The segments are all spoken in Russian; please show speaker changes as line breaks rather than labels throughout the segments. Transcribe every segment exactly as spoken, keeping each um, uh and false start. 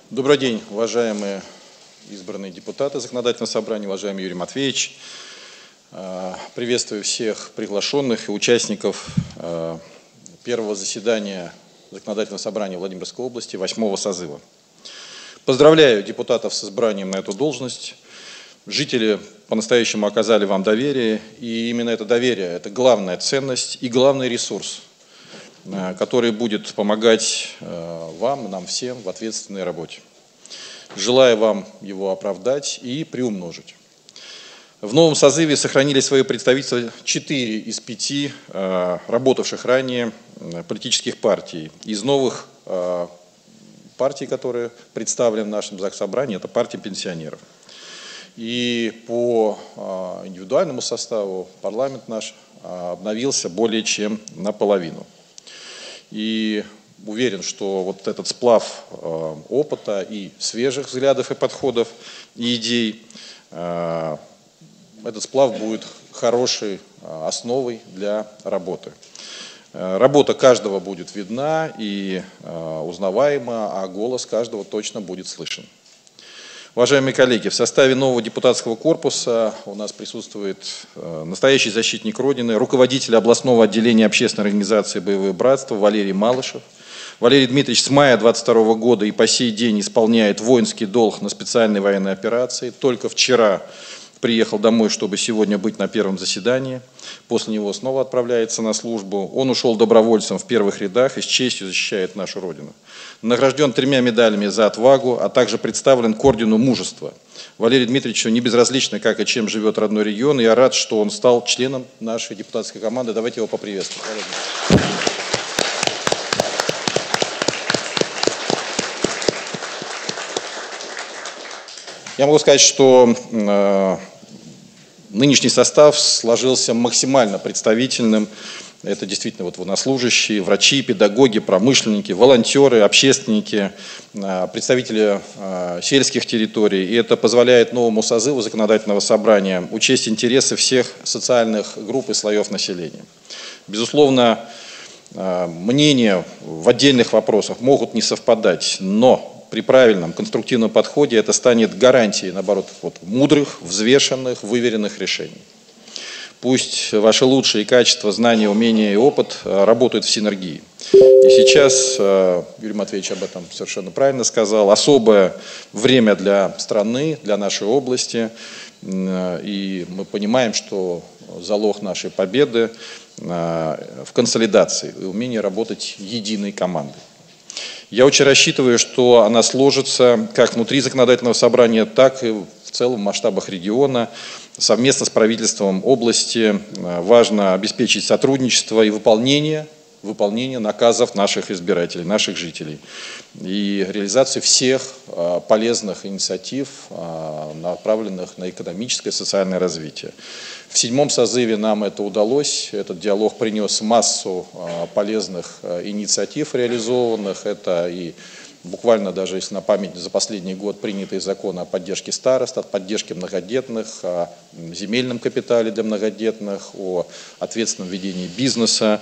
Добрый день, уважаемые избранные депутаты Законодательного собрания, уважаемый Юрий Матвеевич. Приветствую всех приглашенных и участников первого заседания Законодательного собрания Владимирской области восьмого созыва. Поздравляю депутатов с избранием на эту должность. Жители по-настоящему оказали вам доверие, и именно это доверие – это главная ценность и главный ресурс, который будет помогать вам, нам всем в ответственной работе. Желаю вам его оправдать и приумножить. В новом созыве сохранили свое представительство четыре из пяти работавших ранее политических партий. Из новых партий, которые представлены в нашем Заксобрании, это партия пенсионеров. И по индивидуальному составу парламент наш обновился более чем наполовину. И уверен, что вот этот сплав э, опыта и свежих взглядов и подходов и идей, э, этот сплав будет хорошей э, основой для работы. Э, работа каждого будет видна и э, узнаваема, а голос каждого точно будет слышен. Уважаемые коллеги, в составе нового депутатского корпуса у нас присутствует настоящий защитник Родины, руководитель областного отделения общественной организации «Боевое братство» Валерий Малышев. Валерий Дмитриевич с мая две тысячи двадцать второго года и по сей день исполняет воинский долг на специальной военной операции. Только вчера приехал домой, чтобы сегодня быть на первом заседании. После него снова отправляется на службу. Он ушел добровольцем в первых рядах и с честью защищает нашу Родину. Награжден тремя медалями за отвагу, а также представлен к ордену мужества. Валерию Дмитриевичу не безразлично, как и чем живет родной регион. И я рад, что он стал членом нашей депутатской команды. Давайте его поприветствуем. Я могу сказать, что э, нынешний состав сложился максимально представительным. Это действительно вот военнослужащие, врачи, педагоги, промышленники, волонтеры, общественники, э, представители э, сельских территорий. И это позволяет новому созыву Законодательного собрания учесть интересы всех социальных групп и слоев населения. Безусловно, э, мнения в отдельных вопросах могут не совпадать, но при правильном конструктивном подходе это станет гарантией, наоборот, вот, мудрых, взвешенных, выверенных решений. Пусть ваши лучшие качества, знания, умения и опыт работают в синергии. И сейчас, Юрий Матвеевич об этом совершенно правильно сказал, особое время для страны, для нашей области. И мы понимаем, что залог нашей победы в консолидации и умении работать единой командой. Я очень рассчитываю, что она сложится как внутри законодательного собрания, так и в целом в масштабах региона. Совместно с правительством области важно обеспечить сотрудничество и выполнение, выполнение наказов наших избирателей, наших жителей. И реализацию всех полезных инициатив, направленных на экономическое и социальное развитие. В седьмом созыве нам это удалось. Этот диалог принес массу полезных инициатив реализованных. Это и буквально даже если на память за последний год принятые законы о поддержке старост, о поддержке многодетных, о земельном капитале для многодетных, о ответственном ведении бизнеса,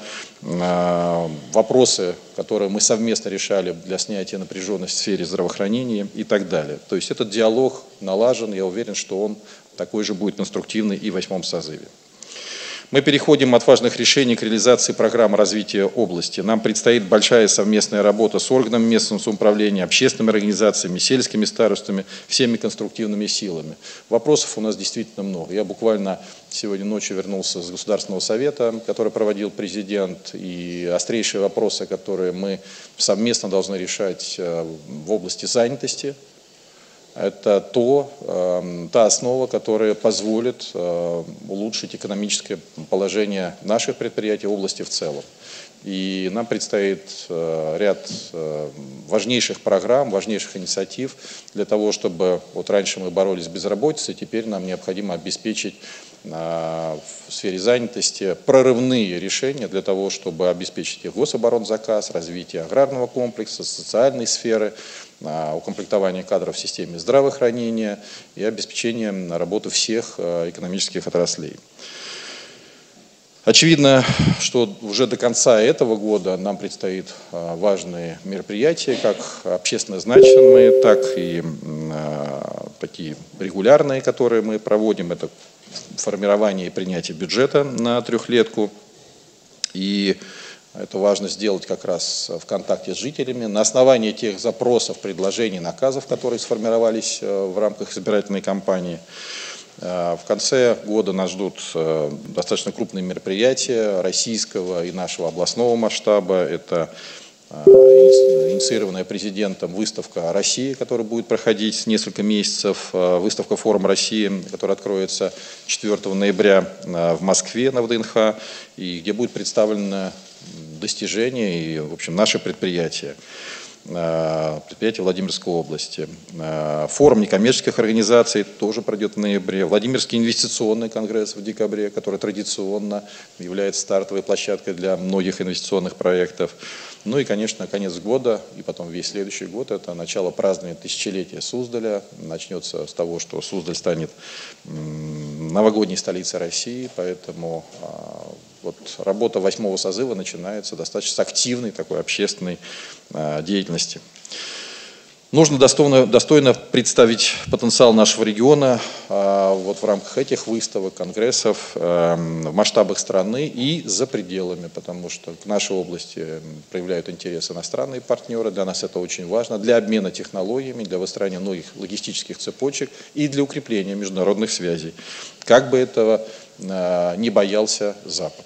вопросы, которые мы совместно решали для снятия напряженности в сфере здравоохранения и так далее. То есть этот диалог налажен, я уверен, что он такой же будет конструктивный и в восьмом созыве. Мы переходим от важных решений к реализации программы развития области. Нам предстоит большая совместная работа с органами местного самоуправления, общественными организациями, сельскими старостами, всеми конструктивными силами. Вопросов у нас действительно много. Я буквально сегодня ночью вернулся с Государственного совета, который проводил президент, и острейшие вопросы, которые мы совместно должны решать в области занятости. Это то, э, та основа, которая позволит э, улучшить экономическое положение наших предприятий, области в целом. И нам предстоит э, ряд э, важнейших программ, важнейших инициатив для того, чтобы вот раньше мы боролись с безработицей, теперь нам необходимо обеспечить э, в сфере занятости прорывные решения для того, чтобы обеспечить и гособоронзаказ, развитие аграрного комплекса, социальной сферы, укомплектование кадров в системе здравоохранения и обеспечение работы всех экономических отраслей. Очевидно, что уже до конца этого года нам предстоит важные мероприятия, как общественно значимые, так и такие регулярные, которые мы проводим. Это формирование и принятие бюджета на трехлетку. И это важно сделать как раз в контакте с жителями. На основании тех запросов, предложений, наказов, которые сформировались в рамках избирательной кампании. В конце года нас ждут достаточно крупные мероприятия российского и нашего областного масштаба. Это инициированная президентом выставка России, которая будет проходить несколько месяцев, выставка «Форум России», которая откроется четвёртого ноября в Москве на ВДНХ, и где будет представлено достижения и, в общем, наши предприятия. Предприятия Владимирской области. Форум некоммерческих организаций тоже пройдет в ноябре. Владимирский инвестиционный конгресс в декабре, который традиционно является стартовой площадкой для многих инвестиционных проектов. Ну и, конечно, конец года и потом весь следующий год – это начало празднования тысячелетия Суздаля. Начнется с того, что Суздаль станет новогодней столицей России, поэтому вот работа восьмого созыва начинается достаточно с активной такой общественной деятельности. Нужно достойно, достойно представить потенциал нашего региона вот в рамках этих выставок, конгрессов, в масштабах страны и за пределами, потому что к нашей области проявляют интерес иностранные партнеры. Для нас это очень важно, для обмена технологиями, для выстраивания многих логистических цепочек и для укрепления международных связей. Как бы этого не боялся Запад.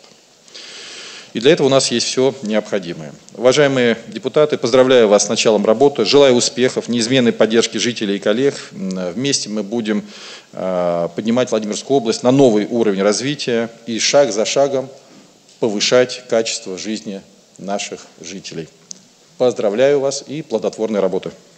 И для этого у нас есть все необходимое. Уважаемые депутаты, поздравляю вас с началом работы, желаю успехов, неизменной поддержки жителей и коллег. Вместе мы будем поднимать Владимирскую область на новый уровень развития и шаг за шагом повышать качество жизни наших жителей. Поздравляю вас и плодотворной работы.